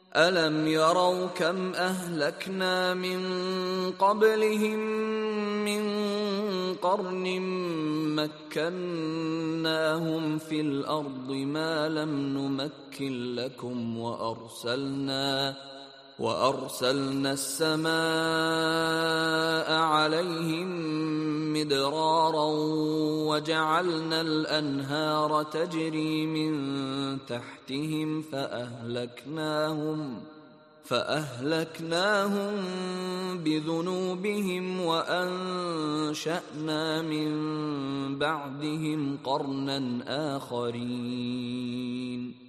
ألم يروا كم أهلكنا من قبلهم من قرن مكناهم في الأرض ما لم نمكن لكم وأرسلنا السماء عليهم مدرارا وجعلنا الأنهار تجري من تحتهم فأهلكناهم بذنوبهم وأنشأنا من بعدهم قرنا آخرين